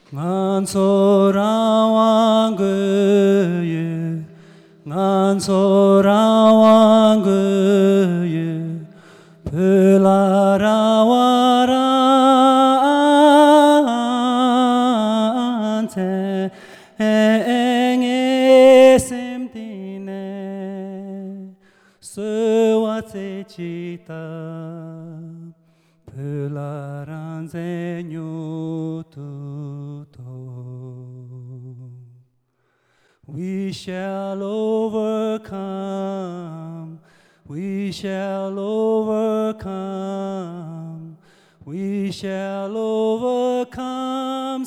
ngansorawang ge ngansorawang ge pelarawarante engesemtine sewatechita pelararanze nyututo. We shall overcome, we shall overcome, we shall overcome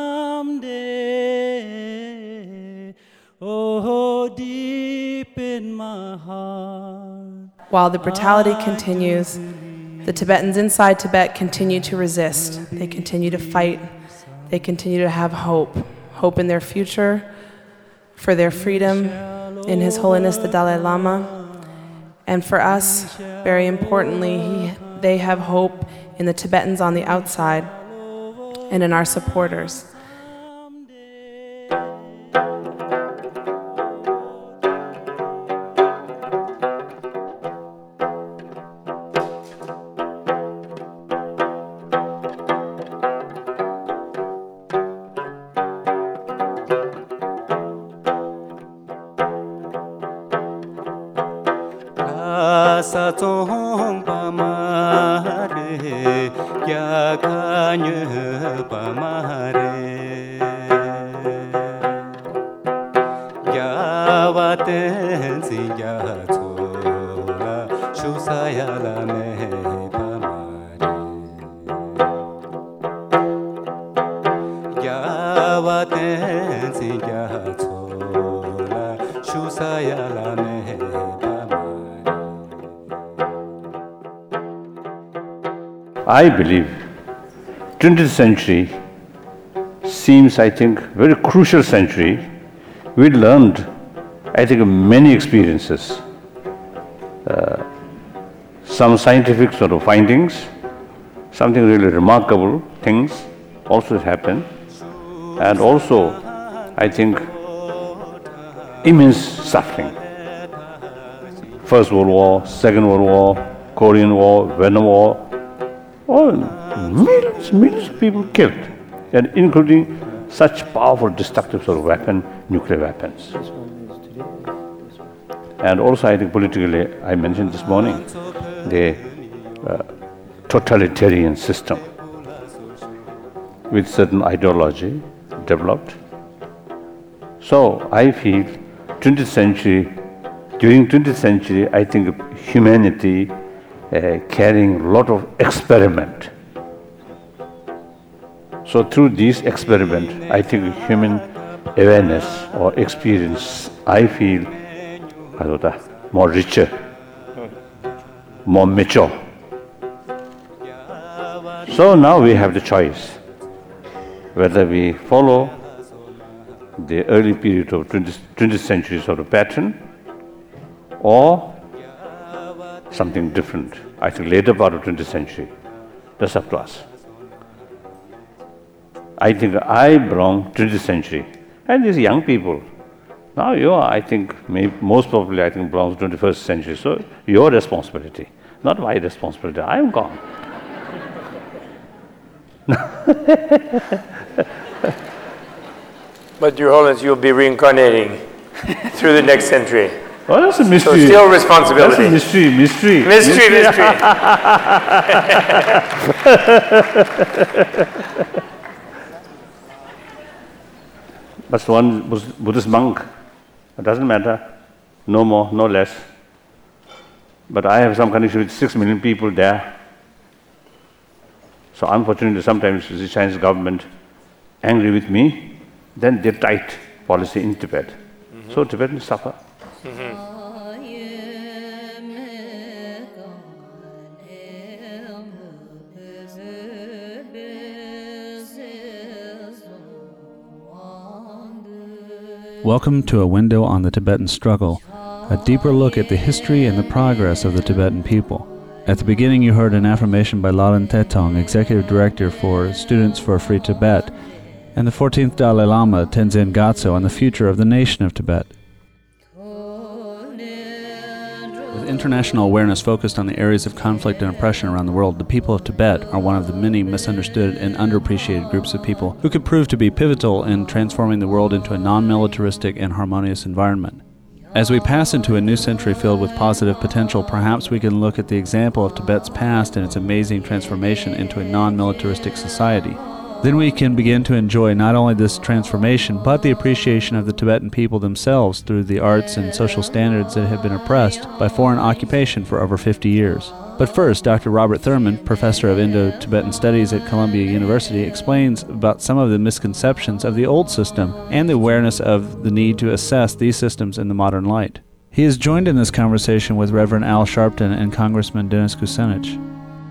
someday. Oh, deep in my heart. While the brutality continues, the Tibetans inside Tibet continue to resist. They continue to fight. They continue to have hope. Hope in their future, for their freedom, in His Holiness the Dalai Lama. And for us, very importantly, they have hope in the Tibetans on the outside and in our supporters. Satong pamare kya kanye pamare kya waten siya chola shusaya la me pamare kya waten siya chola shusaya la me. I believe 20th century seems, I think, very crucial century. We learned, I think, many experiences, some scientific sort of findings, something really remarkable things also happened, and also, I think, immense suffering. First World War, Second World War, Korean War, Vietnam War, all millions of people killed, and including such powerful destructive sort of weapon, nuclear weapons. And also, I think politically, I mentioned this morning, the totalitarian system with certain ideology developed. So I feel 20th century, during 20th century, I think humanity carrying a lot of experiment. So through these experiment, I think human awareness or experience, I feel more richer, more mature. So now we have the choice whether we follow the early period of 20th century sort of pattern or something different. I think later part of 20th century. That's up to us. I think I belong to 20th century. And these young people, now you are, I think, most probably, I think, belongs to 21st century. So your responsibility, not my responsibility. I am gone. But Your Holiness, you'll be reincarnating through the next century. Oh, that's a mystery. So still responsibility. That's a mystery. But one Buddhist monk, it doesn't matter, no more, no less. But I have some connection with 6 million people there. So unfortunately, sometimes the Chinese government angry with me, then they tight policy in Tibet. So Tibetans suffer. Welcome to A Window on the Tibetan Struggle, a deeper look at the history and the progress of the Tibetan people. At the beginning you heard an affirmation by Lalan Thetong, Executive Director for Students for a Free Tibet, and the 14th Dalai Lama, Tenzin Gyatso, on the future of the nation of Tibet. With international awareness focused on the areas of conflict and oppression around the world, the people of Tibet are one of the many misunderstood and underappreciated groups of people who could prove to be pivotal in transforming the world into a non-militaristic and harmonious environment. As we pass into a new century filled with positive potential, perhaps we can look at the example of Tibet's past and its amazing transformation into a non-militaristic society. Then we can begin to enjoy not only this transformation, but the appreciation of the Tibetan people themselves through the arts and social standards that have been oppressed by foreign occupation for over 50 years. But first, Dr. Robert Thurman, professor of Indo-Tibetan Studies at Columbia University, explains about some of the misconceptions of the old system and the awareness of the need to assess these systems in the modern light. He is joined in this conversation with Reverend Al Sharpton and Congressman Dennis Kucinich.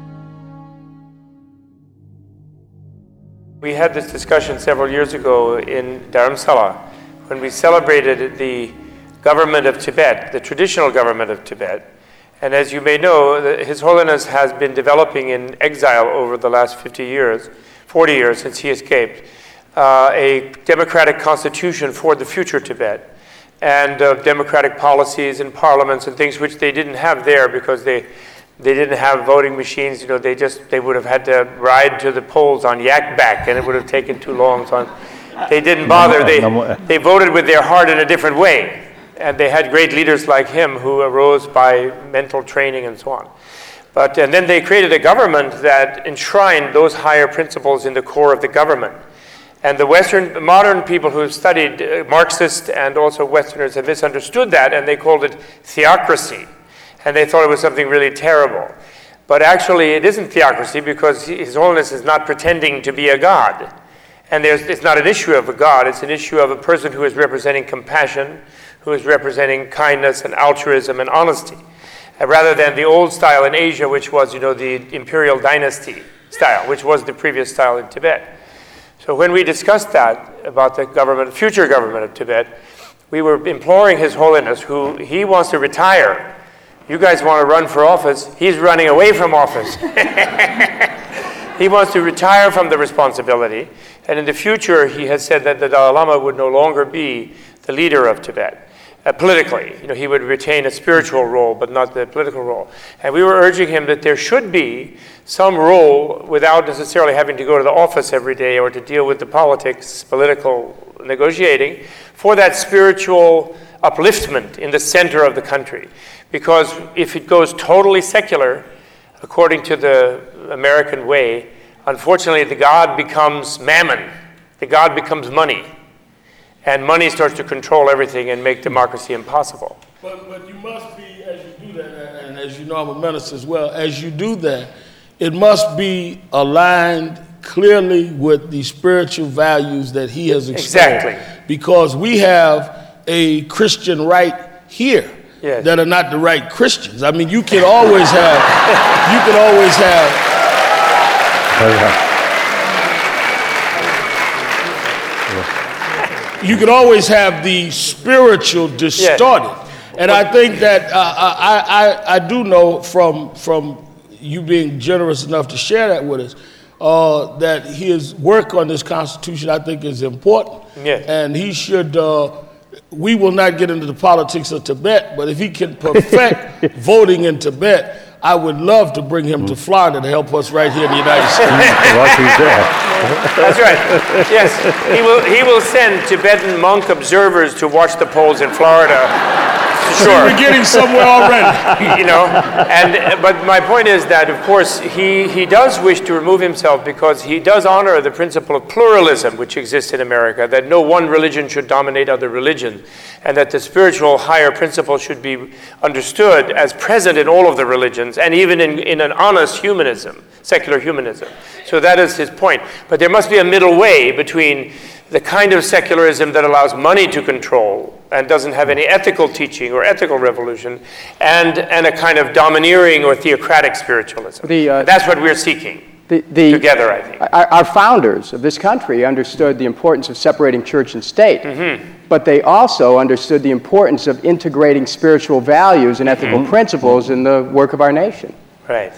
We had this discussion several years ago in Dharamsala when we celebrated the government of Tibet, the traditional government of Tibet. And as you may know, His Holiness has been developing in exile over the last 40 years since he escaped, a democratic constitution for the future Tibet and democratic policies and parliaments and things which they didn't have there because they didn't have voting machines. They would have had to ride to the polls on yak back, and it would have taken too long. So they didn't bother. They voted with their heart in a different way, and they had great leaders like him who arose by mental training and so on. And then they created a government that enshrined those higher principles in the core of the government. And the modern people who have studied Marxist and also Westerners have misunderstood that, and they called it theocracy. And they thought it was something really terrible. But actually, it isn't theocracy because His Holiness is not pretending to be a god. And it's not an issue of a god, it's an issue of a person who is representing compassion, who is representing kindness and altruism and honesty, rather than the old style in Asia, which was, the imperial dynasty style, which was the previous style in Tibet. So when we discussed that about the future government of Tibet, we were imploring His Holiness, who he wants to retire. You guys want to run for office, he's running away from office. He wants to retire from the responsibility, and in the future he has said that the Dalai Lama would no longer be the leader of Tibet. Politically, he would retain a spiritual role, but not the political role. And we were urging him that there should be some role without necessarily having to go to the office every day or to deal with the political negotiating, for that spiritual upliftment in the center of the country. Because if it goes totally secular, according to the American way, unfortunately the god becomes mammon, the god becomes money, and money starts to control everything and make democracy impossible. But you must be, as you do that, and as you know I'm a minister as well, as you do that, it must be aligned clearly with the spiritual values that he has expressed. Exactly. Because we have a Christian right here. Yes. That are not the right Christians. I mean, you can always have the spiritual distorted. Yes. And I think that I do know from you being generous enough to share that with us, that his work on this Constitution I think is important. Yes. And he should we will not get into the politics of Tibet, but if he can perfect voting in Tibet, I would love to bring him to Florida to help us right here in the United States. That's right. Yes, he will send Tibetan monk observers to watch the polls in Florida. Sure. We're getting somewhere already. But my point is that, of course, he does wish to remove himself because he does honor the principle of pluralism which exists in America, that no one religion should dominate other religions, and that the spiritual higher principle should be understood as present in all of the religions, and even in an honest humanism, secular humanism. So that is his point. But there must be a middle way between the kind of secularism that allows money to control and doesn't have any ethical teaching or ethical revolution, and a kind of domineering or theocratic spiritualism. That's what we're seeking together, I think. Our founders of this country understood the importance of separating church and state, but they also understood the importance of integrating spiritual values and ethical principles in the work of our nation. Right.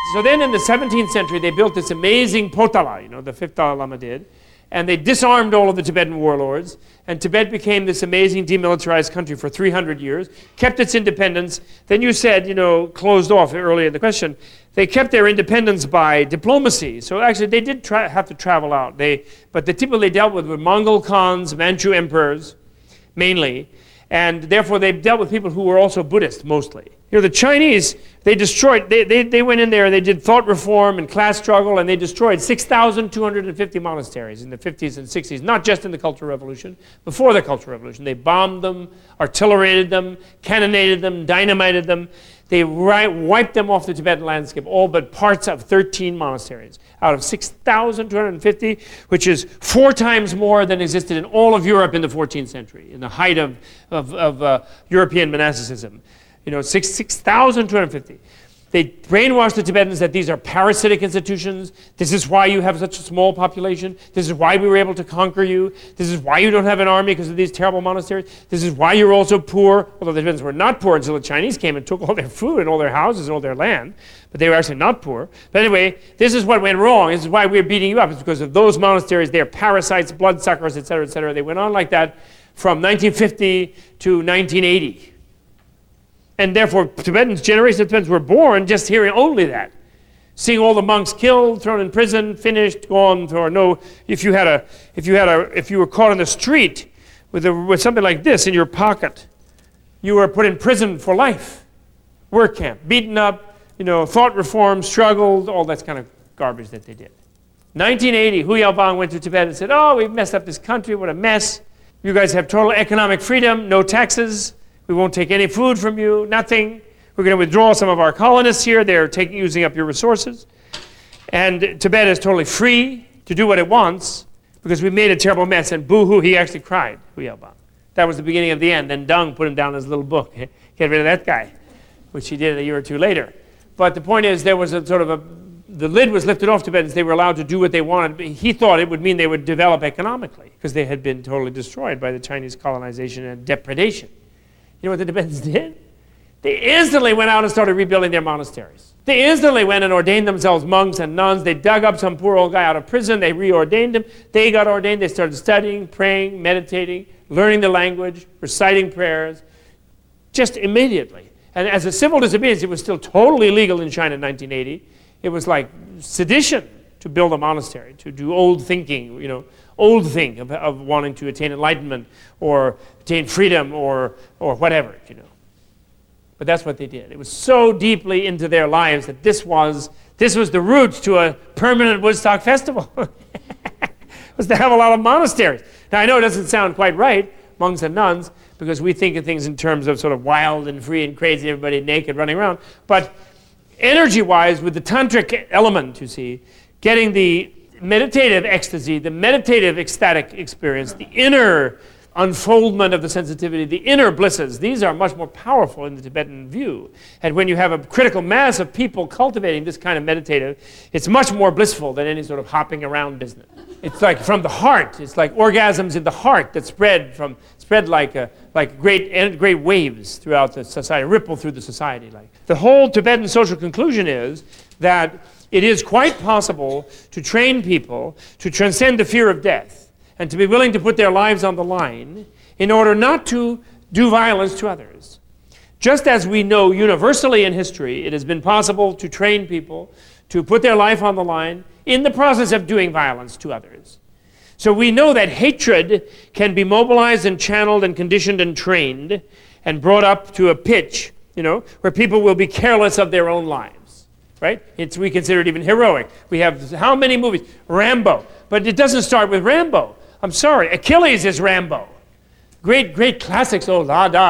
So then in the 17th century, they built this amazing Potala, the fifth Dalai Lama did, and they disarmed all of the Tibetan warlords, and Tibet became this amazing demilitarized country for 300 years, kept its independence. Then you said, closed off earlier in the question, they kept their independence by diplomacy. So actually they did have to travel out. But the people they dealt with were Mongol Khans, Manchu emperors, mainly, and therefore they dealt with people who were also Buddhist, mostly. The Chinese, they went in there, they did thought reform and class struggle, and they destroyed 6,250 monasteries in the 50s and 60s, not just in the Cultural Revolution, before the Cultural Revolution. They bombed them, artilleried them, cannonaded them, dynamited them. They wiped them off the Tibetan landscape, all but parts of 13 monasteries out of 6,250, which is 4 times more than existed in all of Europe in the 14th century, in the height of European monasticism. 6,250. They brainwashed the Tibetans that these are parasitic institutions. This is why you have such a small population. This is why we were able to conquer you. This is why you don't have an army because of these terrible monasteries. This is why you're also poor, although the Tibetans were not poor until the Chinese came and took all their food and all their houses and all their land. But they were actually not poor. But anyway, this is what went wrong. This is why we're beating you up. It's because of those monasteries. They're parasites, bloodsuckers, etc., etc. They went on like that from 1950 to 1980. And therefore, generations of Tibetans were born just hearing only that. Seeing all the monks killed, thrown in prison, finished, gone, or no. If you were caught on the street with something like this in your pocket, you were put in prison for life. Work camp, beaten up, thought reform, struggled, all that kind of garbage that they did. 1980, Hu Yaobang went to Tibet and said, "Oh, we've messed up this country, what a mess. You guys have total economic freedom, no taxes. We won't take any food from you, nothing. We're going to withdraw some of our colonists here. They're using up your resources. And Tibet is totally free to do what it wants because we made a terrible mess." And boo-hoo, he actually cried, Hu Yaobang. That was the beginning of the end. Then Deng put him down in his little book, Get Rid of That Guy, which he did a year or two later. But the point is, there was the lid was lifted off Tibetans. They were allowed to do what they wanted. He thought it would mean they would develop economically because they had been totally destroyed by the Chinese colonization and depredation. You know what the Tibetans did? They instantly went out and started rebuilding their monasteries. They instantly went and ordained themselves monks and nuns. They dug up some poor old guy out of prison. They reordained him. They got ordained. They started studying, praying, meditating, learning the language, reciting prayers, just immediately. And as a civil disobedience, it was still totally legal in China in 1980. It was like sedition to build a monastery, to do old thinking, old thing of wanting to attain enlightenment or attain freedom or whatever, But that's what they did. It was so deeply into their lives that this was the route to a permanent Woodstock festival. Was to have a lot of monasteries. Now I know it doesn't sound quite right, monks and nuns, because we think of things in terms of sort of wild and free and crazy, everybody naked running around. But energy-wise, with the tantric element, you see, getting the meditative ecstasy, the meditative ecstatic experience, the inner unfoldment of the sensitivity, the inner blisses, these are much more powerful in the Tibetan view. And when you have a critical mass of people cultivating this kind of meditative, it's much more blissful than any sort of hopping around business. It's like from the heart. It's like orgasms in the heart that spread like great waves throughout the society, ripple through the society. The whole Tibetan social conclusion is that it is quite possible to train people to transcend the fear of death and to be willing to put their lives on the line in order not to do violence to others. Just as we know universally in history, it has been possible to train people to put their life on the line in the process of doing violence to others. So we know that hatred can be mobilized and channeled and conditioned and trained and brought up to a pitch, where people will be careless of their own lives. Right? We consider it even heroic. We have how many movies? Rambo. But it doesn't start with Rambo. I'm sorry. Achilles is Rambo. Great classics. Oh,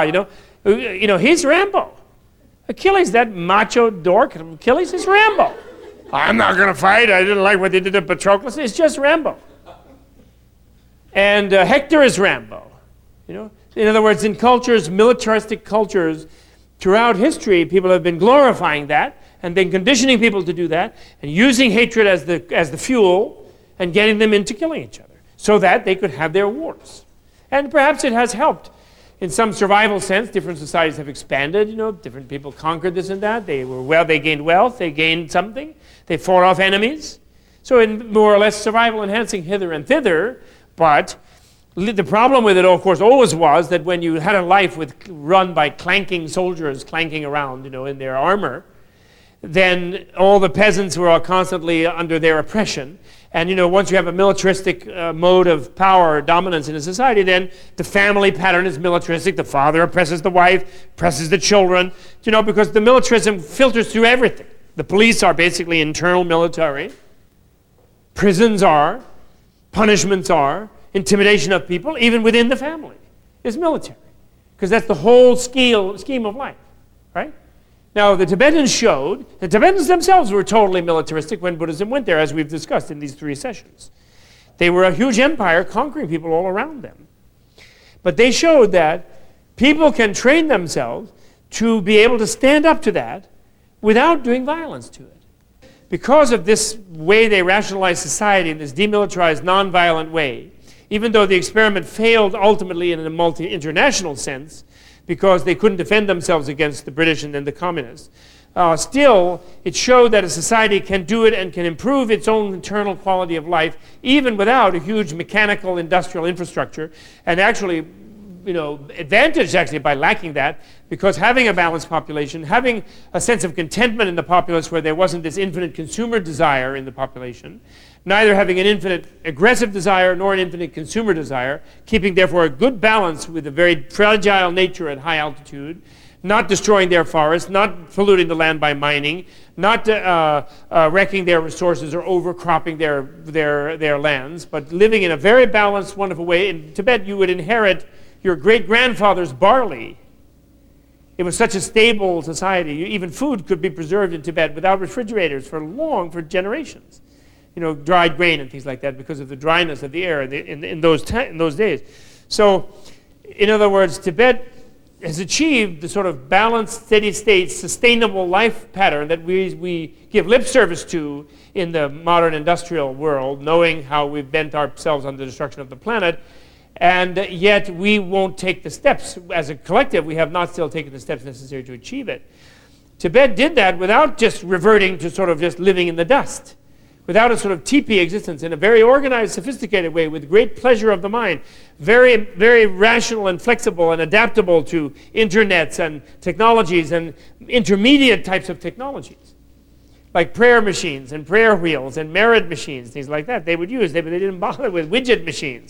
he's Rambo. Achilles, that macho dork. Achilles is Rambo. I'm not going to fight. I didn't like what they did to Patroclus. It's just Rambo. And Hector is Rambo. In other words, in cultures, militaristic cultures, throughout history, people have been glorifying that and then conditioning people to do that and using hatred as the fuel and getting them into killing each other so that they could have their wars. And perhaps it has helped in some survival sense, different societies have expanded, different people conquered this and that. They gained wealth, they gained something, they fought off enemies. So in more or less survival enhancing hither and thither, but the problem with it, of course, always was that when you had a life run by clanking soldiers clanking around, in their armor, then all the peasants were all constantly under their oppression. And once you have a militaristic mode of power or dominance in a society, then the family pattern is militaristic. The father oppresses the wife, oppresses the children, because the militarism filters through everything. The police are basically internal military. Prisons are, punishments are, intimidation of people, even within the family, is military. Because that's the whole scheme of life, right? Now, the Tibetans themselves were totally militaristic when Buddhism went there, as we've discussed in these 3 sessions. They were a huge empire conquering people all around them. But they showed that people can train themselves to be able to stand up to that without doing violence to it. Because of this way they rationalized society in this demilitarized, non-violent way, even though the experiment failed ultimately in a multi-international sense, because they couldn't defend themselves against the British and then the communists, still it showed that a society can do it and can improve its own internal quality of life, even without a huge mechanical industrial infrastructure, and actually advantaged actually by lacking that, because having a balanced population, having a sense of contentment in the populace where there wasn't this infinite consumer desire in the population, neither having an infinite aggressive desire nor an infinite consumer desire, keeping therefore a good balance with a very fragile nature at high altitude, not destroying their forests, not polluting the land by mining, not wrecking their resources or overcropping their lands, but living in a very balanced, wonderful way. In Tibet, you would inherit your great-grandfather's barley. It was such a stable society. Even food could be preserved in Tibet without refrigerators for generations. Dried grain and things like that because of the dryness of the air in those days. So, in other words, Tibet has achieved the sort of balanced, steady-state, sustainable life pattern that we give lip service to in the modern industrial world, knowing how we've bent ourselves on the destruction of the planet. And yet we won't take the steps. As a collective, we have not still taken the steps necessary to achieve it. Tibet did that without just reverting to sort of just living in the dust, without a sort of teepee existence, in a very organized, sophisticated way, with great pleasure of the mind, very, very rational and flexible and adaptable to internets and technologies and intermediate types of technologies, like prayer machines and prayer wheels and merit machines, things like that. They would use, they didn't bother with widget machines.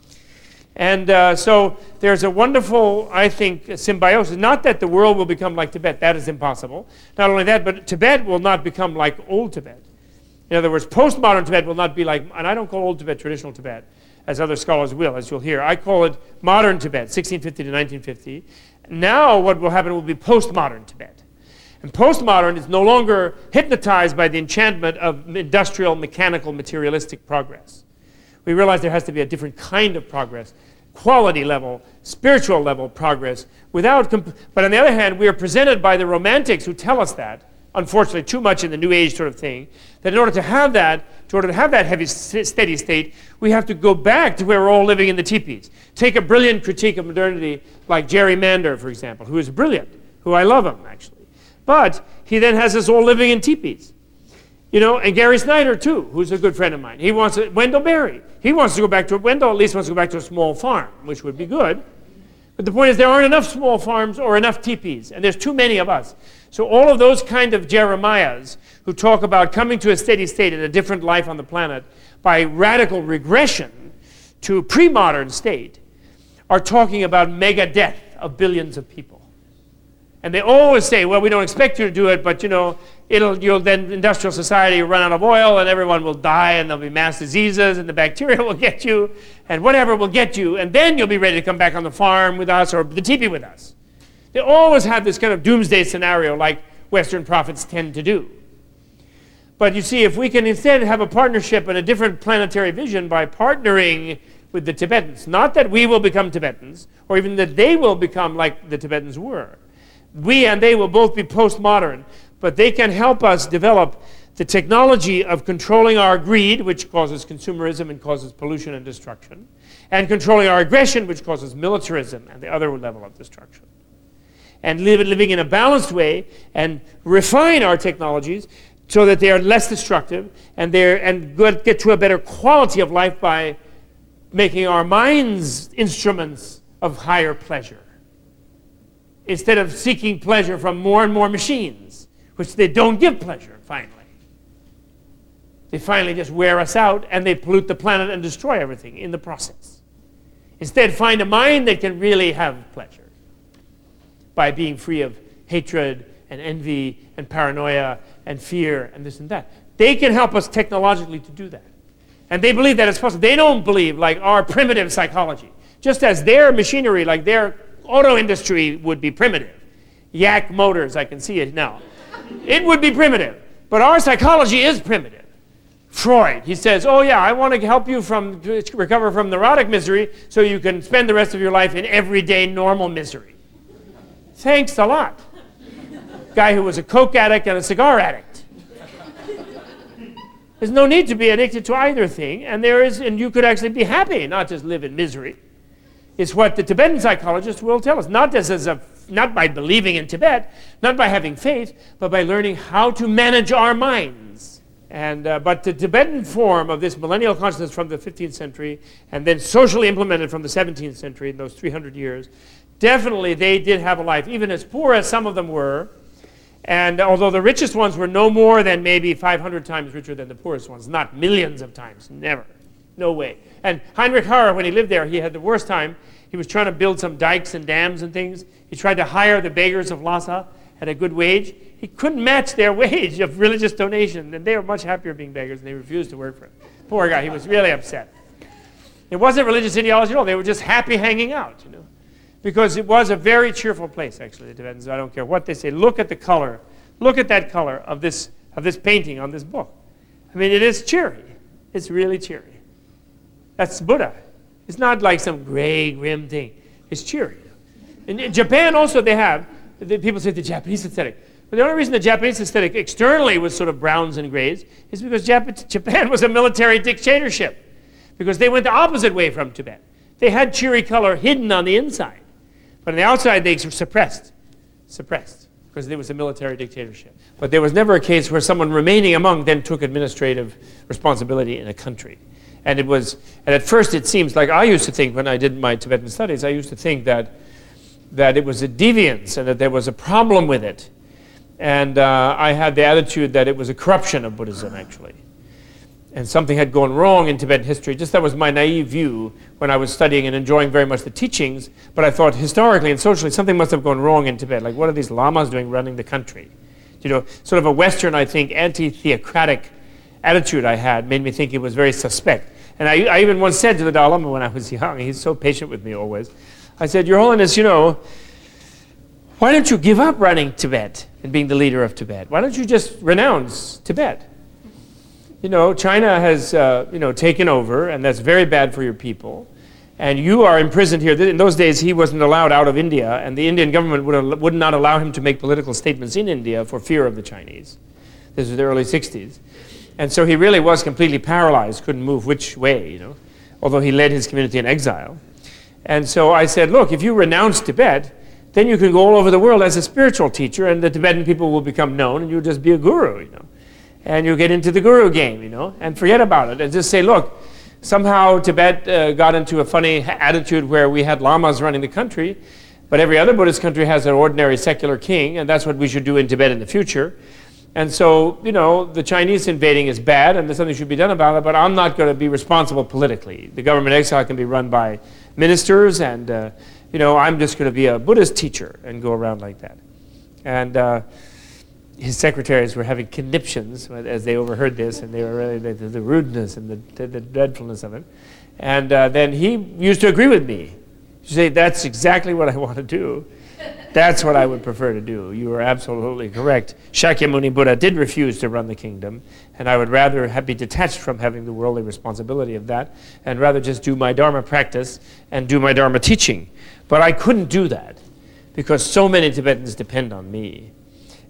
And so there's a wonderful, I think, symbiosis. Not that the world will become like Tibet. That is impossible. Not only that, but Tibet will not become like old Tibet. In other words, postmodern Tibet will not be like, and I don't call old Tibet traditional Tibet, as other scholars will, as you'll hear. I call it modern Tibet, 1650 to 1950. Now what will happen will be postmodern Tibet. And postmodern is no longer hypnotized by the enchantment of industrial, mechanical, materialistic progress. We realize there has to be a different kind of progress, quality level, spiritual level progress, but on the other hand, we are presented by the romantics who tell us that, unfortunately too much in the New Age sort of thing, that in order to have that heavy, steady state, we have to go back to where we're all living in the teepees. Take a brilliant critique of modernity like Jerry Mander, for example, who is brilliant, who I love him, actually. But he then has us all living in teepees. And Gary Snyder, too, who's a good friend of mine. Wendell Berry, Wendell at least wants to go back to a small farm, which would be good. But the point is there aren't enough small farms or enough teepees, and there's too many of us. So all of those kind of Jeremiahs who talk about coming to a steady state and a different life on the planet by radical regression to a pre-modern state are talking about mega death of billions of people. And they always say, well, we don't expect you to do it, but you'll then industrial society will run out of oil and everyone will die and there'll be mass diseases and the bacteria will get you and whatever will get you, and then you'll be ready to come back on the farm with us or the teepee with us. They always have this kind of doomsday scenario like Western prophets tend to do. But you see, if we can instead have a partnership and a different planetary vision by partnering with the Tibetans, not that we will become Tibetans or even that they will become like the Tibetans were. We and they will both be postmodern, but they can help us develop the technology of controlling our greed, which causes consumerism and causes pollution and destruction, and controlling our aggression, which causes militarism and the other level of destruction. And living in a balanced way and refine our technologies so that they are less destructive and get to a better quality of life by making our minds instruments of higher pleasure, instead of seeking pleasure from more and more machines, which they don't give pleasure, finally. They finally just wear us out, and they pollute the planet and destroy everything in the process. Instead, find a mind that can really have pleasure by being free of hatred and envy and paranoia and fear and this and that. They can help us technologically to do that. And they believe that it's possible. They don't believe like our primitive psychology. Just as their machinery, like their auto industry would be primitive. Yak Motors, I can see it now. It would be primitive. But our psychology is primitive. Freud, he says, oh yeah, I want to help you recover from neurotic misery so you can spend the rest of your life in everyday normal misery. Thanks a lot. Guy who was a coke addict and a cigar addict. There's no need to be addicted to either thing, and you could actually be happy, not just live in misery. It's what the Tibetan psychologists will tell us, not by believing in Tibet, not by having faith, but by learning how to manage our minds. But the Tibetan form of this millennial consciousness from the 15th century, and then socially implemented from the 17th century in those 300 years, definitely they did have a life, even as poor as some of them were. And although the richest ones were no more than maybe 500 times richer than the poorest ones, not millions of times, never, no way. And Heinrich Harrer, when he lived there, he had the worst time. He was trying to build some dikes and dams and things. He tried to hire the beggars of Lhasa at a good wage. He couldn't match their wage of religious donation, and they were much happier being beggars, and they refused to work for him. Poor guy, he was really upset. It wasn't religious ideology at all. They were just happy hanging out, because it was a very cheerful place, actually, the Tibetans. I don't care what they say. Look at the color. Look at that color of this painting on this book. I mean, it is cheery. It's really cheery. That's Buddha. It's not like some gray, grim thing. It's cheery. In Japan also people say the Japanese aesthetic. But the only reason the Japanese aesthetic externally was sort of browns and grays is because Japan was a military dictatorship. Because they went the opposite way from Tibet. They had cheery color hidden on the inside. But on the outside, they suppressed, because there was a military dictatorship. But there was never a case where someone remaining a monk then took administrative responsibility in a country. And at first it seems like I used to think, when I did my Tibetan studies, I used to think that it was a deviance and that there was a problem with it. And I had the attitude that it was a corruption of Buddhism, actually. And something had gone wrong in Tibetan history. Just that was my naive view when I was studying and enjoying very much the teachings. But I thought historically and socially something must have gone wrong in Tibet. Like, what are these lamas doing running the country? Sort of a Western, I think, anti-theocratic attitude I had made me think it was very suspect. And I even once said to the Dalai Lama when I was young, he's so patient with me always, I said, Your Holiness, why don't you give up running Tibet and being the leader of Tibet? Why don't you just renounce Tibet? China has, taken over, and that's very bad for your people. And you are imprisoned here. In those days, he wasn't allowed out of India, and the Indian government would not allow him to make political statements in India for fear of the Chinese. This was the early 60s. And so he really was completely paralyzed, couldn't move which way, although he led his community in exile. And so I said, look, if you renounce Tibet, then you can go all over the world as a spiritual teacher, and the Tibetan people will become known, and you'll just be a guru, And you'll get into the guru game, and forget about it. And just say, look, somehow Tibet got into a funny attitude where we had lamas running the country, but every other Buddhist country has an ordinary secular king, and that's what we should do in Tibet in the future. And so, the Chinese invading is bad, and there's something should be done about it, but I'm not going to be responsible politically. The government exile can be run by ministers, and, I'm just going to be a Buddhist teacher and go around like that. And his secretaries were having conniptions as they overheard this, and they were really the rudeness and the dreadfulness of it. And then he used to agree with me. He'd say, that's exactly what I want to do. That's what I would prefer to do. You are absolutely correct. Shakyamuni Buddha did refuse to run the kingdom, and I would rather be detached from having the worldly responsibility of that, and rather just do my Dharma practice and do my Dharma teaching. But I couldn't do that, because so many Tibetans depend on me.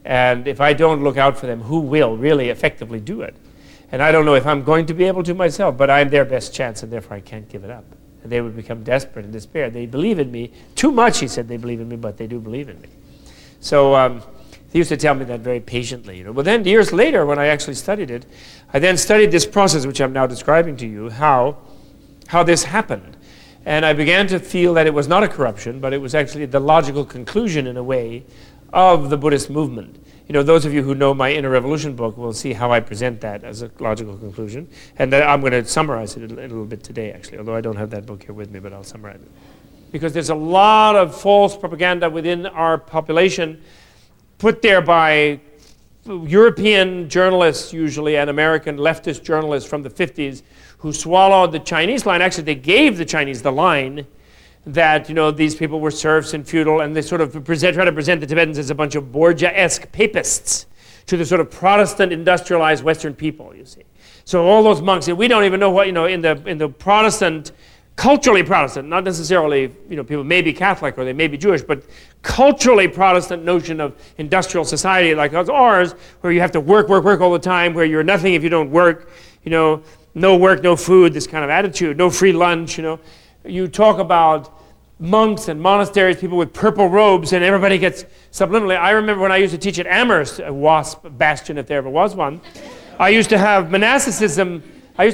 And if I don't look out for them, who will really effectively do it? And I don't know if I'm going to be able to myself, but I'm their best chance, and therefore I can't give it up. And they would become desperate and despair. They believe in me. Too much, he said, they believe in me, but they do believe in me. So he used to tell me that very patiently. You know. But then years later, when I actually studied it, I then studied this process, which I'm now describing to you, how this happened. And I began to feel that it was not a corruption, but it was actually the logical conclusion, in a way, of the Buddhist movement. You know, those of you who know my Inner Revolution book will see how I present that as a logical conclusion. And I'm going to summarize it a little bit today, actually, although I don't have that book here with me, but I'll summarize it. Because there's a lot of false propaganda within our population put there by European journalists, usually, and American leftist journalists from the 50s who swallowed the Chinese line. Actually, they gave the Chinese the line that, you know, these people were serfs and feudal, and they sort of try to present the Tibetans as a bunch of Borgia-esque papists to the sort of Protestant industrialized Western people, you see. So all those monks, and we don't even know what, you know, in the Protestant, culturally Protestant, not necessarily, you know, people may be Catholic or they may be Jewish, but culturally Protestant notion of industrial society like ours, where you have to work all the time, where you're nothing if you don't work, you know, no work, no food, this kind of attitude, no free lunch, you know. You talk about monks and monasteries, people with purple robes, and everybody gets subliminally. I remember when I used to teach at Amherst, a WASP bastion if there ever was one, I used to have monasticism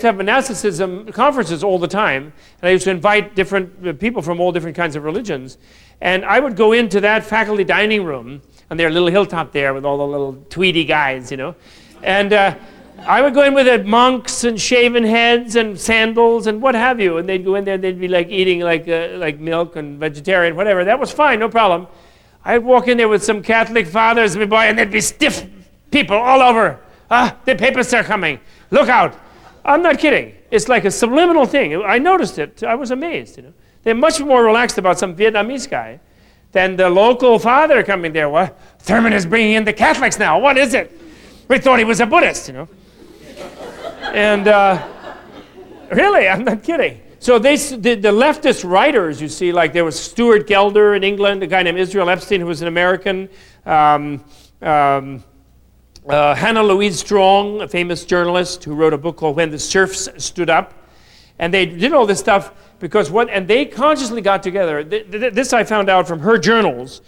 conferences all the time, and I used to invite different people from all different kinds of religions. And I would go into that faculty dining room on their little hilltop there with all the little tweedy guys, you know. And I would go in with the monks and shaven heads and sandals and what have you, and they'd go in there and they'd be like eating like milk and vegetarian, whatever. That was fine, no problem. I'd walk in there with some Catholic fathers, my boy, and there'd be stiff people all over. The papists are coming. Look out. I'm not kidding. It's like a subliminal thing. I noticed it. I was amazed, you know. They're much more relaxed about some Vietnamese guy than the local father coming there. What? Thurman is bringing in the Catholics now. What is it? We thought he was a Buddhist, you know. And really, I'm not kidding. So the leftist writers, you see, like there was Stuart Gelder in England, a guy named Israel Epstein who was an American, Hannah Louise Strong, a famous journalist who wrote a book called When the Serfs Stood Up. And they did all this stuff because and they consciously got together. This I found out from her journals.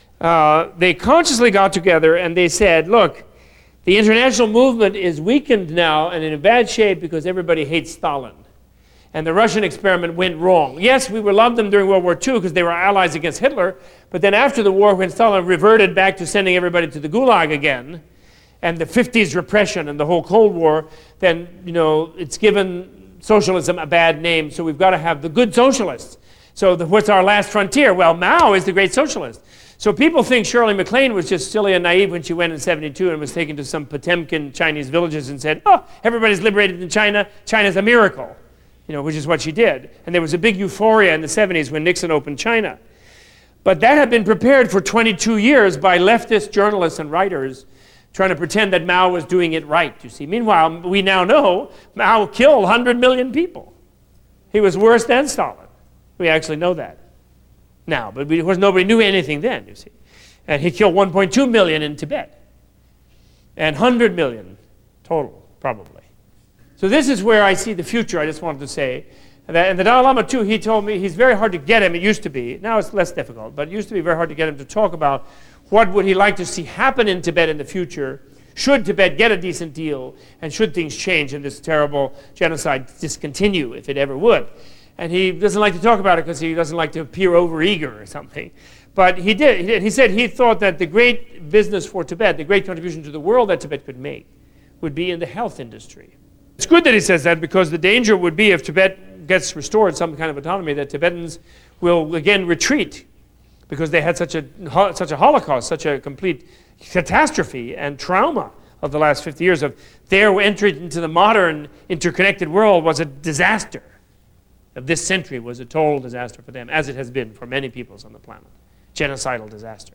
They consciously got together and they said, look, the international movement is weakened now and in bad shape because everybody hates Stalin. And the Russian experiment went wrong. Yes, we loved them during World War II because they were allies against Hitler, but then after the war, when Stalin reverted back to sending everybody to the Gulag again, and the 50s repression and the whole Cold War, then, you know, it's given socialism a bad name, so we've got to have the good socialists. So what's our last frontier? Well, Mao is the great socialist. So people think Shirley MacLaine was just silly and naive when she went in 72 and was taken to some Potemkin Chinese villages and said, oh, everybody's liberated in China. China's a miracle, you know, which is what she did. And there was a big euphoria in the 70s when Nixon opened China. But that had been prepared for 22 years by leftist journalists and writers trying to pretend that Mao was doing it right, you see. Meanwhile, we now know Mao killed 100 million people. He was worse than Stalin. We actually know that now, but of course nobody knew anything then, you see. And he killed 1.2 million in Tibet, and 100 million total, probably. So this is where I see the future, I just wanted to say. And the Dalai Lama too, he told me, he's very hard to get him, it used to be. Now it's less difficult, but it used to be very hard to get him to talk about what would he like to see happen in Tibet in the future, should Tibet get a decent deal, and should things change and this terrible genocide discontinue, if it ever would. And he doesn't like to talk about it because he doesn't like to appear overeager or something. But he did. He said he thought that the great business for Tibet, the great contribution to the world that Tibet could make, would be in the health industry. It's good that he says that because the danger would be if Tibet gets restored some kind of autonomy, that Tibetans will again retreat because they had such a holocaust, such a complete catastrophe and trauma of the last 50 years of their entry into the modern interconnected world was a disaster. Of this century was a total disaster for them, as it has been for many peoples on the planet. Genocidal disaster.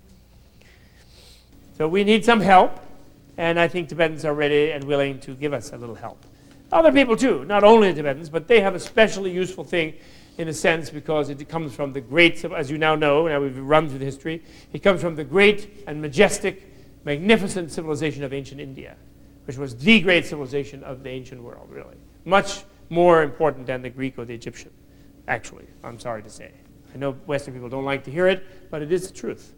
So we need some help, and I think Tibetans are ready and willing to give us a little help. Other people too, not only Tibetans, but they have a especially useful thing in a sense because it comes from the great, as you now know, now we've run through the history, it comes from the great and majestic magnificent civilization of ancient India, which was the great civilization of the ancient world, really. Much more important than the Greek or the Egyptian, actually, I'm sorry to say. I know Western people don't like to hear it, but it is the truth.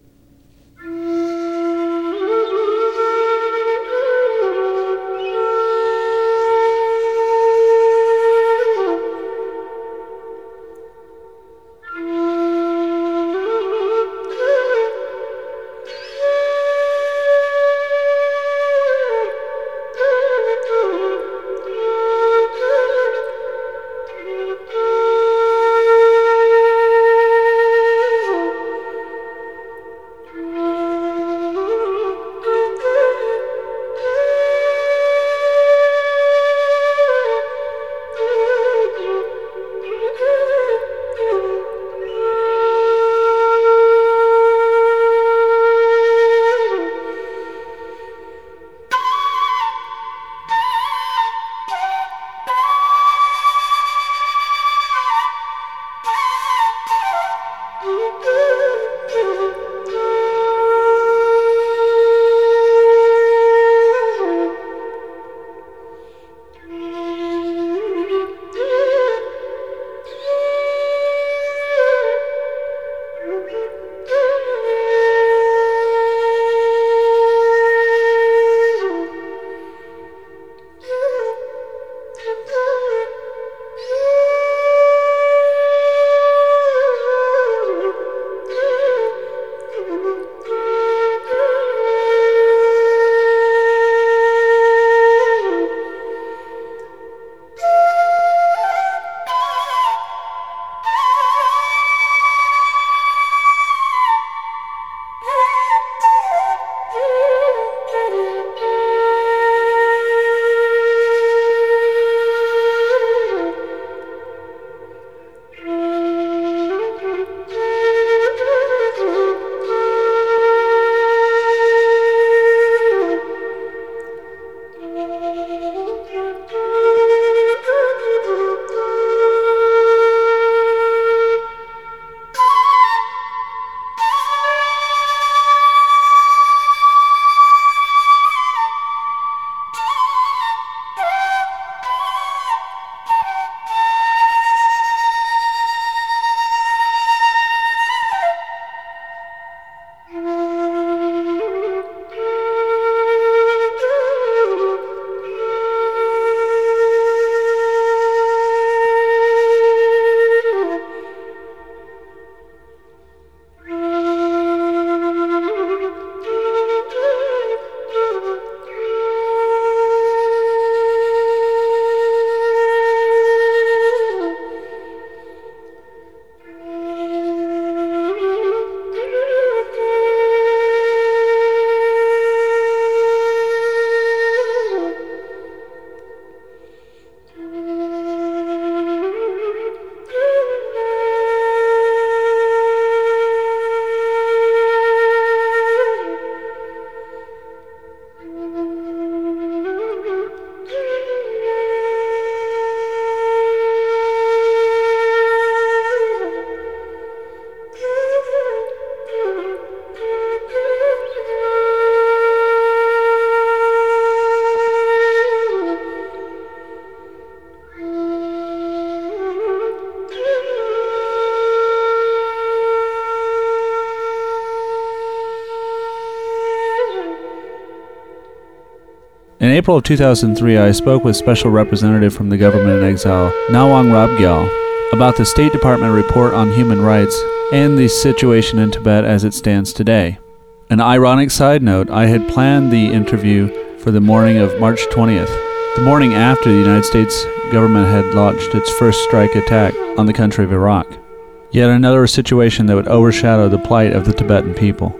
In April of 2003, I spoke with Special Representative from the government in exile, Nawang Rabgyal, about the State Department report on human rights and the situation in Tibet as it stands today. An ironic side note, I had planned the interview for the morning of March 20th, the morning after the United States government had launched its first strike attack on the country of Iraq. Yet another situation that would overshadow the plight of the Tibetan people.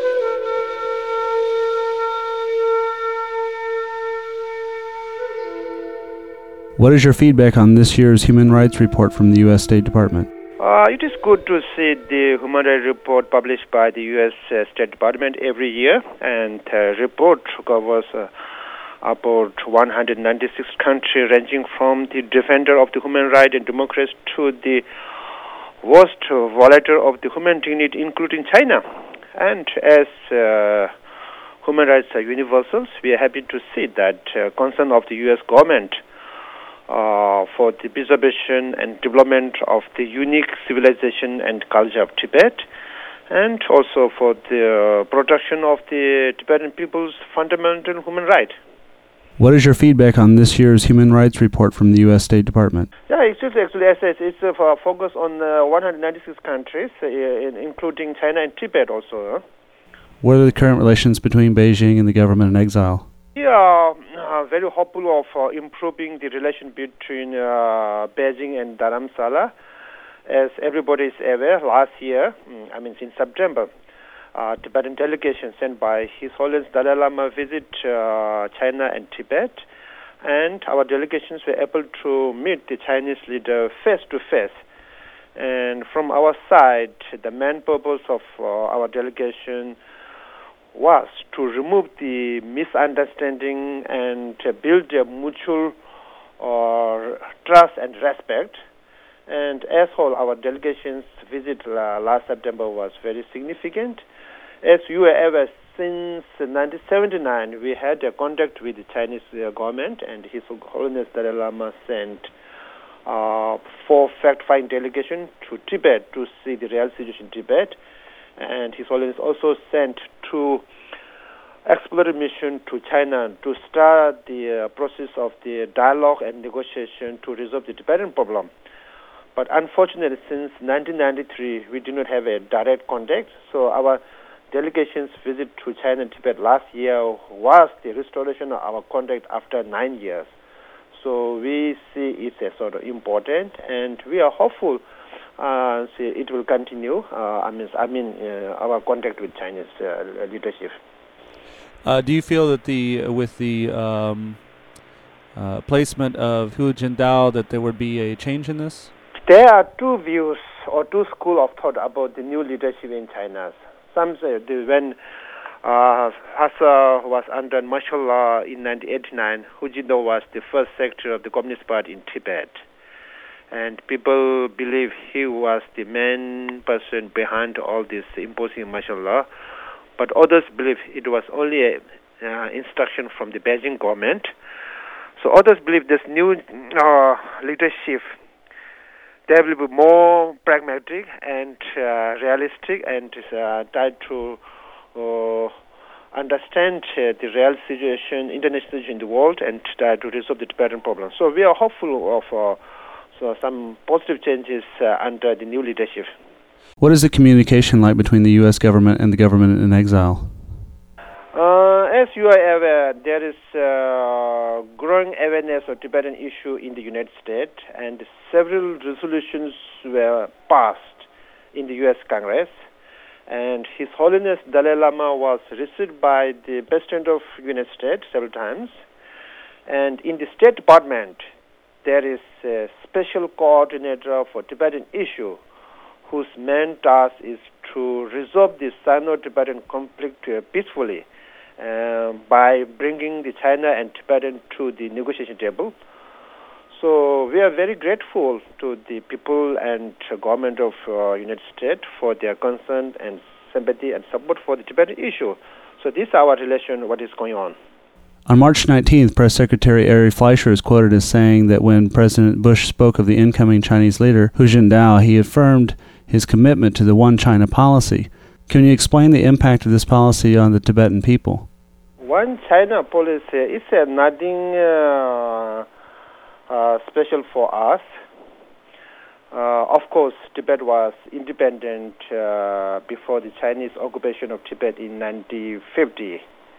What is your feedback on this year's Human Rights Report from the U.S. State Department? It is good to see the Human Rights Report published by the U.S. State Department every year, and the report covers about 196 countries, ranging from the defender of the human rights and democracy to the worst violator of the human dignity, including China. And as human rights are universal. We are happy to see that concern of the U.S. government for the preservation and development of the unique civilization and culture of Tibet, and also for the protection of the Tibetan people's fundamental human rights. What is your feedback on this year's Human Rights Report from the U.S. State Department? Yeah, actually, it's a focus on 196 countries, including China and Tibet also. What are the current relations between Beijing and the government in exile? We are very hopeful of improving the relation between Beijing and Dharamsala. As everybody is aware, last year, in September, Tibetan delegation sent by His Holiness Dalai Lama visit China and Tibet, and our delegations were able to meet the Chinese leader face to face. And from our side, the main purpose of our delegation was to remove the misunderstanding and build a mutual trust and respect. And as whole, our delegation's visit last September was very significant. As you are aware, since 1979, we had a contact with the Chinese government, and His Holiness Dalai Lama sent 4 fact-finding delegations to Tibet to see the real situation in Tibet. And His Holiness also sent 2 exploratory missions to China to start the process of the dialogue and negotiation to resolve the Tibetan problem. But unfortunately, since 1993, we did not have a direct contact. So our delegation's visit to China and Tibet last year was the restoration of our contact after 9 years. So we see it as sort of important, and we are hopeful it will continue. Our contact with Chinese leadership. Do you feel that with the placement of Hu Jintao that there would be a change in this? There are 2 views or 2 schools of thought about the new leadership in China. Some say when Lhasa was under martial law in 1989, Hu Jintao was the first secretary of the Communist Party in Tibet. And people believe he was the main person behind all this imposing martial law. But others believe it was only an instruction from the Beijing government. So others believe this new leadership, they will be more pragmatic and realistic and try to understand the real situation, international situation in the world, and try to resolve the Tibetan problem. So we are hopeful of some positive changes under the new leadership. What is the communication like between the U.S. government and the government in exile? As you are aware, there is growing awareness of Tibetan issue in the United States, and several resolutions were passed in the U.S. Congress. And His Holiness Dalai Lama was received by the President of the United States several times. And in the State Department, there is a special coordinator for Tibetan issue, whose main task is to resolve the Sino-Tibetan conflict peacefully by bringing the China and Tibetan to the negotiation table. So we are very grateful to the people and government of United States for their concern and sympathy and support for the Tibetan issue. So this is our relation, what is going on. On March 19th, Press Secretary Ari Fleischer is quoted as saying that when President Bush spoke of the incoming Chinese leader, Hu Jintao, he affirmed his commitment to the One China policy. Can you explain the impact of this policy on the Tibetan people? One China policy is nothing special for us. Of course, Tibet was independent before the Chinese occupation of Tibet in 1950.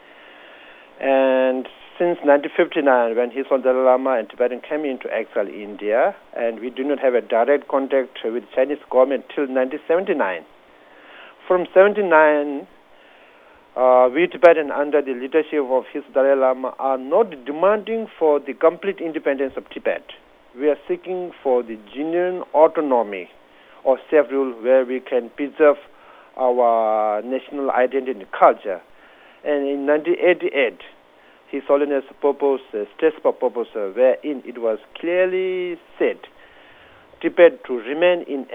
And since 1959, when His Holiness Dalai Lama and Tibetan came into exile in India, and we do not have a direct contact with Chinese government till 1979. From 1979, we Tibetan, under the leadership of His Dalai Lama, are not demanding for the complete independence of Tibet. We are seeking for the genuine autonomy or self-rule where we can preserve our national identity and culture. And in 1988, His Holiness proposed a state proposal wherein it was clearly said Tibet to remain in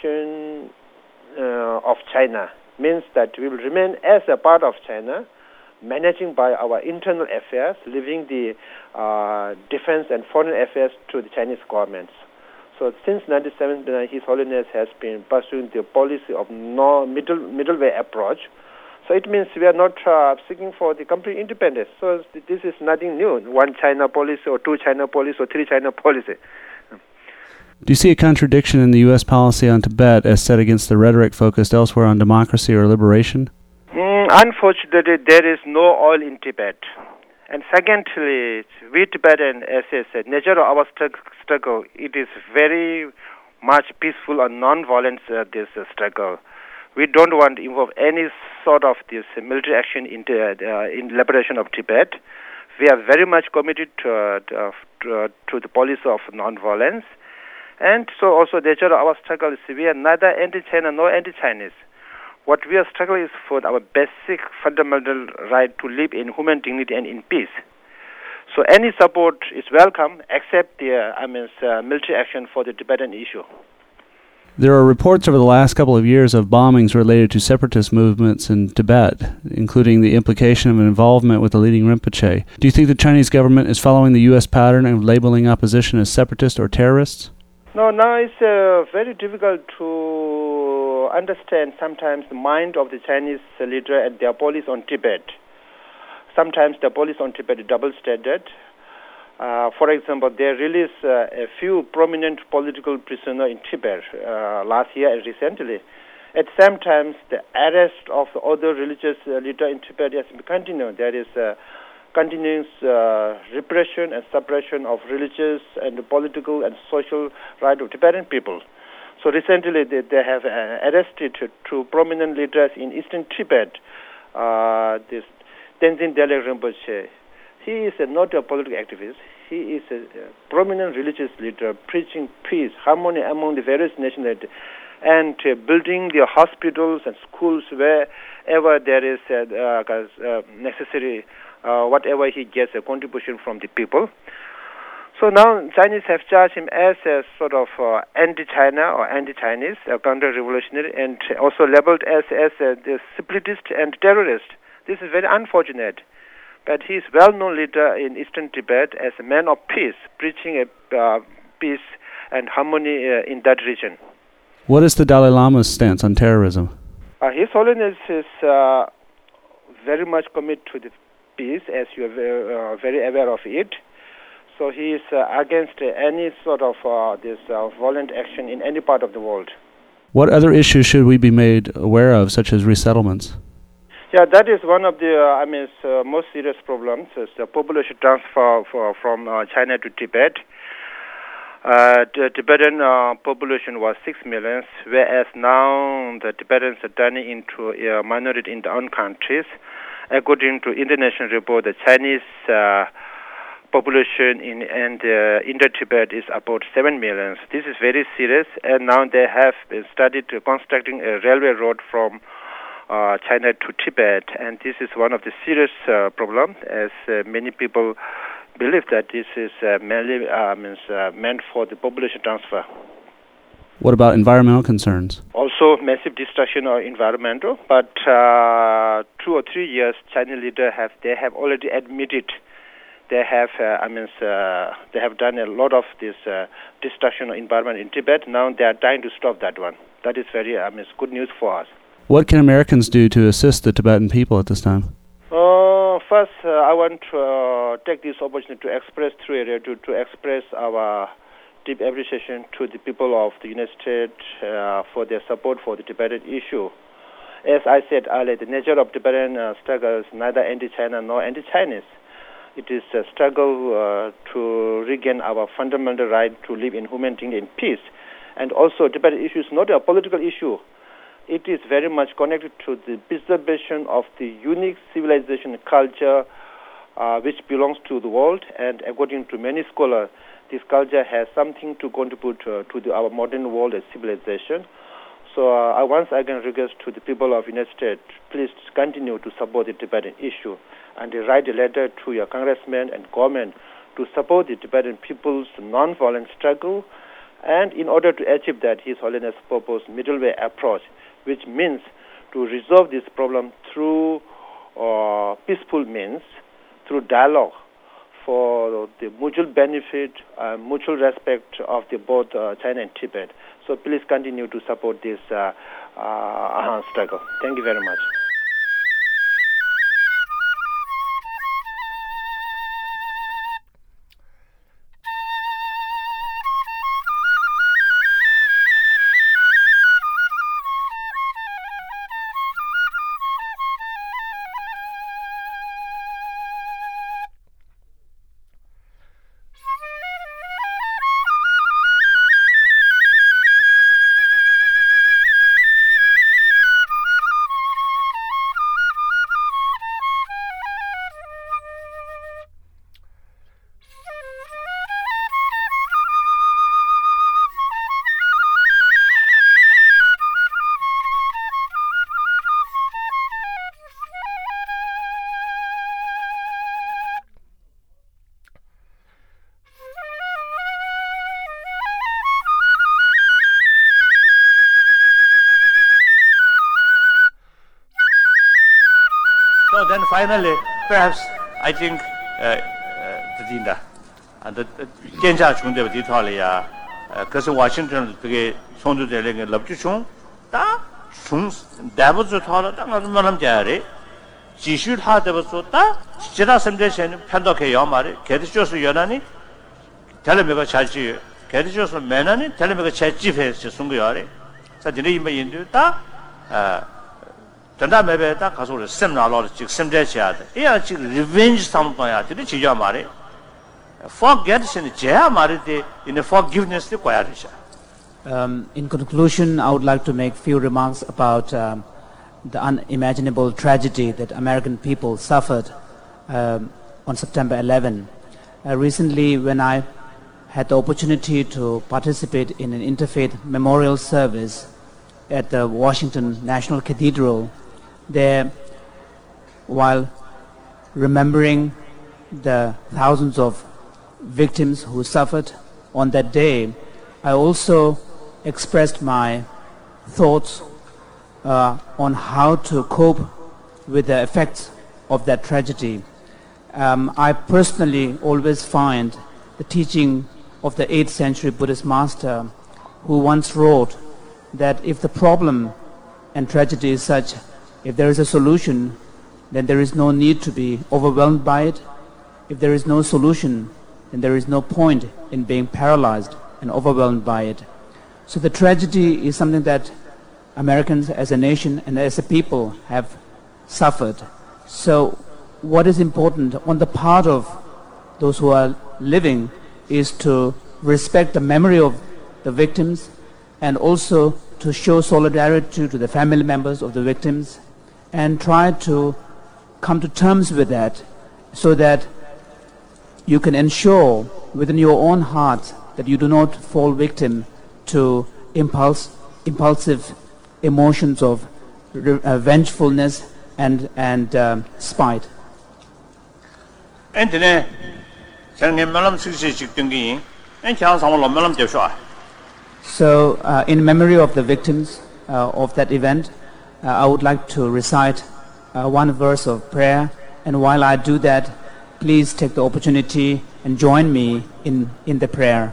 association of China, means that we will remain as a part of China, managing by our internal affairs, leaving the defense and foreign affairs to the Chinese governments. So since 1979, His Holiness has been pursuing the policy of middle way approach. So it means we are not seeking for the complete independence. So this is nothing new, one China policy or two China policy or three China policy. Do you see a contradiction in the U.S. policy on Tibet as set against the rhetoric focused elsewhere on democracy or liberation? Unfortunately, there is no oil in Tibet. And secondly, we Tibetan, as I said, nature of our struggle, it is very much peaceful and non-violent, this struggle. We don't want to involve any sort of this military action in liberation of Tibet. We are very much committed to the policy of non-violence. And so also the nature of our struggle is we are neither anti-China nor anti-Chinese. What we are struggling is for our basic fundamental right to live in human dignity and in peace. So any support is welcome except the military action for the Tibetan issue. There are reports over the last couple of years of bombings related to separatist movements in Tibet, including the implication of an involvement with the leading Rinpoche. Do you think the Chinese government is following the U.S. pattern of labeling opposition as separatists or terrorists? No, now it's very difficult to understand sometimes the mind of the Chinese leader and their policy on Tibet. Sometimes the policy on Tibet is double standard. For example, they released a few prominent political prisoners in Tibet last year and recently. At the same time, the arrest of the other religious leaders in Tibet has been continued. There is continuous repression and suppression of religious and political and social rights of Tibetan people. So recently, they have arrested two prominent leaders in eastern Tibet. This Tenzin Delek Rinpoche. He is not a political activist. He is a prominent religious leader preaching peace, harmony among the various nationalities, and building the hospitals and schools wherever there is necessary, whatever he gets a contribution from the people. So now Chinese have charged him as a sort of anti-China or anti-Chinese, counter-revolutionary, and also labeled as the separatist and terrorist. This is very unfortunate. But he is a well-known leader in eastern Tibet as a man of peace, preaching peace and harmony in that region. What is the Dalai Lama's stance on terrorism? His Holiness is very much committed to the peace, as you are very aware of it. So he is against any sort of this violent action in any part of the world. What other issues should we be made aware of, such as resettlements? Yeah, that is one of the most serious problems, is the population transfer from China to Tibet. The Tibetan population was 6 million, whereas now the Tibetans are turning into a minority in their own countries. According to international report, the Chinese population in Indo-Tibet is about 7 million. This is very serious, and now they have started constructing a railway road from China to Tibet, and this is one of the serious problems, as many people believe that this is mainly meant for the population transfer. What about environmental concerns? Also, massive destruction of environmental, but 2 or 3 years, Chinese leaders have already admitted they have done a lot of this destruction of environment in Tibet. Now they are trying to stop that one. That is very good news for us. What can Americans do to assist the Tibetan people at this time? First, I want to take this opportunity to express through a radio to express our deep appreciation to the people of the United States for their support for the Tibetan issue. As I said earlier, the nature of Tibetan struggle is neither anti-China nor anti-Chinese. It is a struggle to regain our fundamental right to live in human dignity and peace. And also, Tibetan issue is not a political issue. It is very much connected to the preservation of the unique civilization culture which belongs to the world, and according to many scholars, this culture has something to contribute to our modern world and civilization. So I once again request to the people of the United States, please continue to support the Tibetan issue and write a letter to your congressmen and government to support the Tibetan people's non-violent struggle, and in order to achieve that, His Holiness proposed middle way approach, which means to resolve this problem through peaceful means through dialogue for the mutual benefit, mutual respect of the both China and Tibet. So please continue to support this struggle. Thank you very much. So then finally, perhaps I think Tadinda and the Genja Chunde with Italia, because Washington to Sondu Deling and Lobjuchung, da Shungs, Davos to Tola, Madam Jari, she should have the Sota, Jeda Semdation, Pandoke Yomari, Kedishos Yonani, Telemega Chachi, Kedishos Menani, Telemega Chachi face Sungari, Sadini Mayindu, 전다 매배다 가서 셈나로 즉 셈제치야 돼. 이야 지금 리벤지 상도야. 되게 지야 말이. Forgetting 제야 말이지 in forgiveness 도 거야 되죠. In conclusion, I would like to make few remarks about the unimaginable tragedy that American people suffered on September 11. Recently, when I had the opportunity to participate in an interfaith memorial service at the Washington National Cathedral, there, while remembering the thousands of victims who suffered on that day, I also expressed my thoughts on how to cope with the effects of that tragedy. I personally always find the teaching of the 8th century Buddhist master, who once wrote that if the problem and tragedy is such, if there is a solution, then there is no need to be overwhelmed by it. If there is no solution, then there is no point in being paralyzed and overwhelmed by it. So the tragedy is something that Americans as a nation and as a people have suffered. So what is important on the part of those who are living is to respect the memory of the victims and also to show solidarity to the family members of the victims and try to come to terms with that so that you can ensure within your own heart that you do not fall victim to impulsive emotions of vengefulness and spite. So, in memory of the victims of that event, I would like to recite one verse of prayer, and while I do that, please take the opportunity and join me in the prayer.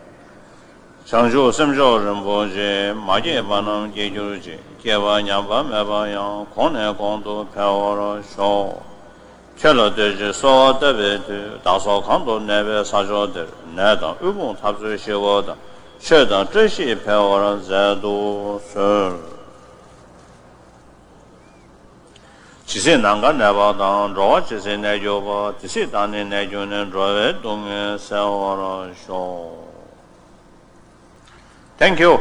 Thank you.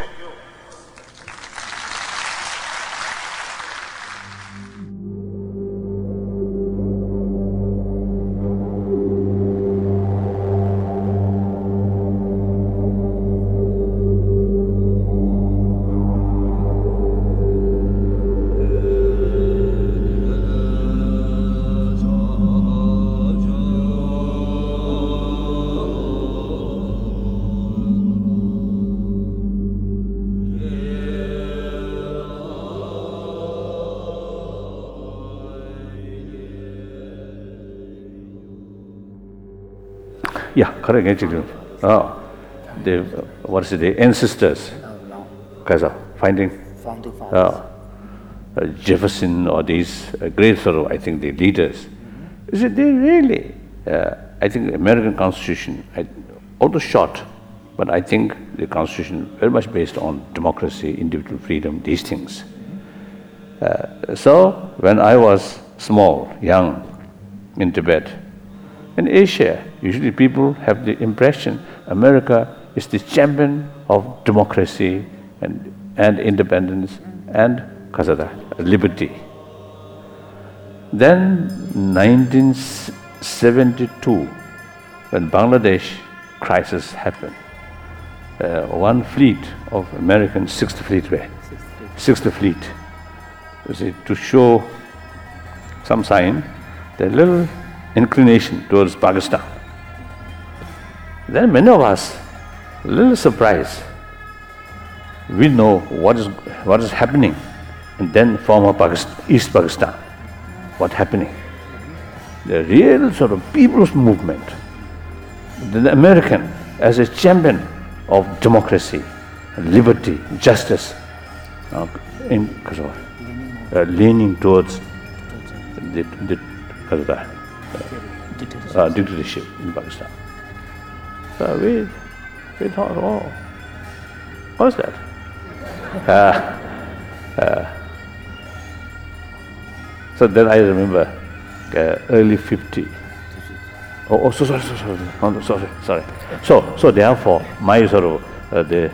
Yeah, correct, actually. The ancestors, because of founding fathers. Jefferson or these great sort of, I think, the leaders. They really, I think the American Constitution, although short, but I think the Constitution very much based on democracy, individual freedom, these things. So when I was small, young, in Tibet, in Asia, usually people have the impression America is the champion of democracy and independence and liberty. Then 1972, when Bangladesh crisis happened, one fleet of American Sixth Fleet, to show some sign, the little inclination towards Pakistan. Then many of us, a little surprised. We know what is happening, and then former East Pakistan, what's happening. The real sort of people's movement, the American as a champion of democracy, liberty, justice, in Kosovo, leaning towards the dictatorship in Pakistan. So we thought, oh, what's that? So then I remember early 50. Sorry. So therefore, my sort of the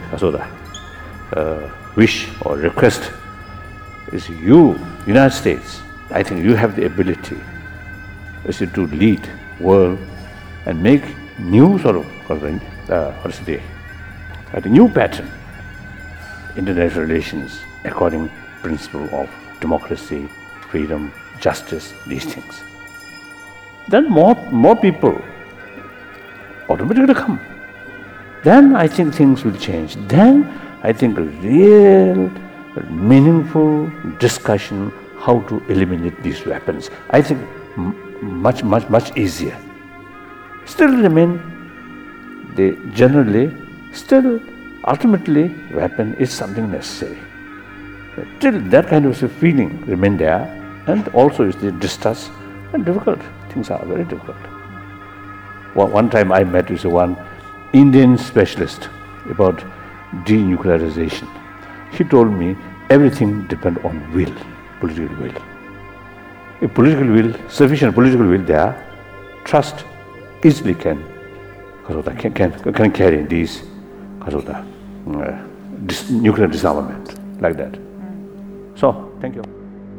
wish or request is United States. I think you have the ability to lead world and make new sort of a new pattern international relations according principle of democracy, freedom, justice, these things. Then more people automatically come. Then I think things will change. Then I think a real, meaningful discussion how to eliminate these weapons. I think much easier. Still remain, ultimately, weapon is something necessary. Till that kind of a feeling remain there, and also is the distrust and difficult. Things are very difficult. One time I met with one Indian specialist about denuclearization. He told me everything depends on will, political will. If sufficient political will there, trust easily can carry these nuclear disarmament like that. So, thank you.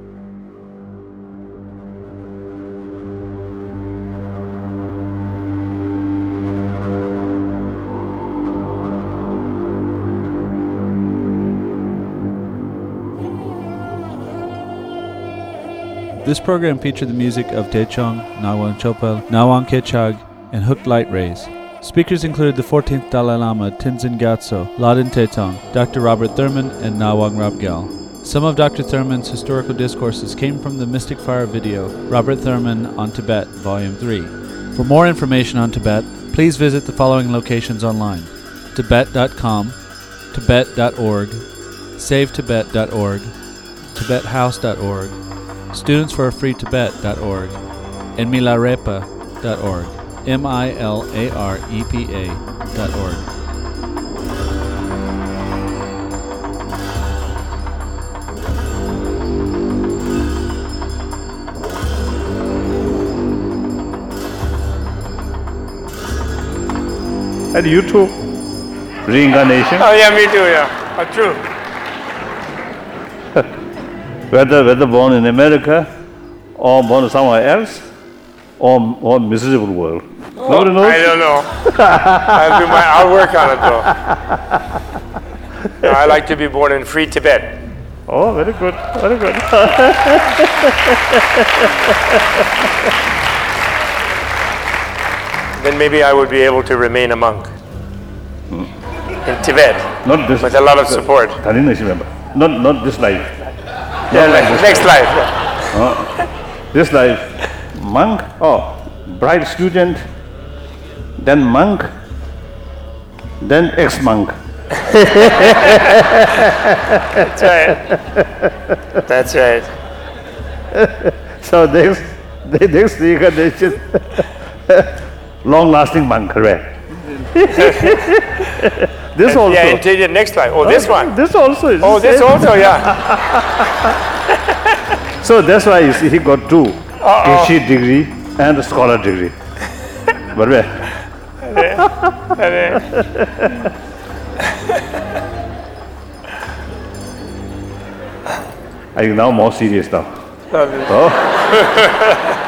This program featured the music of Techong, Nawang Chopal, Nawang Kechag, and Hooked Light Rays. Speakers included the 14th Dalai Lama, Tenzin Gyatso, Laden Tetong, Dr. Robert Thurman, and Nawang Rabgyal. Some of Dr. Thurman's historical discourses came from the Mystic Fire video, Robert Thurman on Tibet, Volume 3. For more information on Tibet, please visit the following locations online: tibet.com, tibet.org, savetibet.org, tibethouse.org, studentsforafreetibet.org, and milarepa.org, milarepa.org. And you too, reincarnation. Oh yeah, me too, yeah. True. Whether born in America or born somewhere else or miserable world. Nobody knows? I don't know. I'll work on it though. No, I like to be born in free Tibet. Oh, very good, very good. Then maybe I would be able to remain a monk in Tibet. Not this. With a lot of support. Not this life. Next life. This life, monk, bright student, then monk, then ex-monk. That's right. That's right. So next reincarnation, long-lasting monk, correct? This also. Yeah, into the next life. Oh, this one. This also is. Oh, this also, yeah. So that's why you see he got 2, PhD degree and a scholar degree. But are you now more serious now? Oh.